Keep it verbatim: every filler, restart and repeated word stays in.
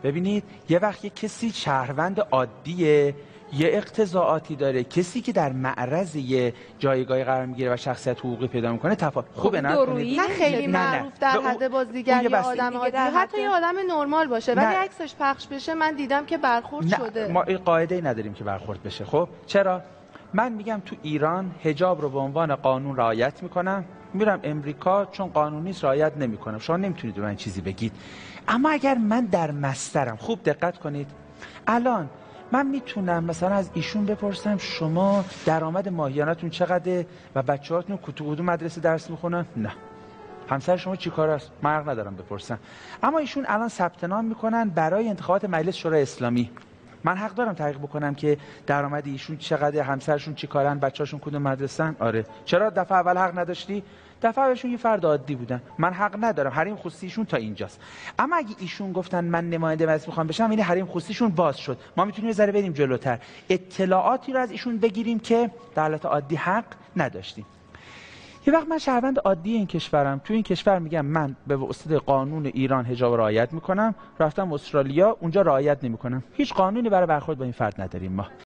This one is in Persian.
ببینید یه وقت یه کسی شهروند عادیه، یه اقتضاعاتی داره، کسی که در معرض یه جایگاهی قرار میگیره و شخصیت حقوقی پیدا میکنه تفاوت خوبه. نه نه خیلی معروف در حد بازیگر یا آدم عادی، حتی یه آدم نرمال باشه ولی عکسش پخش بشه من دیدم که برخورد نه. شده. ما این قاعده ای نداریم که برخورد بشه. خب چرا؟ من میگم تو ایران حجاب رو به عنوان قانون رعایت میکنم، میرم امریکا چون قانون نیست رعایت نمیکنم. شما نمیتونید به من چیزی بگید. اما اگر من در مسترم، خوب دقت کنید، الان من میتونم مثلا از ایشون بپرسم شما درآمد ماهیانتون چقدره و بچه‌هاتون کدوم مدرسه درس میخونن؟ نه. همسر شما چی کار است؟ من حق ندارم بپرسم. اما ایشون الان ثبت نام میکنن برای انتخابات مجلس شورای اسلامی. من حق دارم تحقیق بکنم که درآمد ایشون چقدر، همسرشون چی کارن، بچه‌هاشون کدوم مدرسه‌ن؟ آره. چرا دفعه اول حق نداشتی؟ دفعه اولشون یه فرد عادی بودن. من حق ندارم. حریم خصوصیشون تا اینجاست. اما اگه ایشون گفتن من نماینده مجلس میخوام بشم، این حریم خصوصیشون باز شد. ما میتونیم یه ذره بریم جلوتر. اطلاعاتی رو از ایشون بگیریم که در حالت عادی حق نداشتیم. یه وقت من شهروند عادی این کشورم، تو این کشور میگم من به واسطه قانون ایران حجاب رعایت میکنم، رفتم استرالیا اونجا رعایت نمیکنم. هیچ قانونی برای برخورد با این فرد نداریم ما.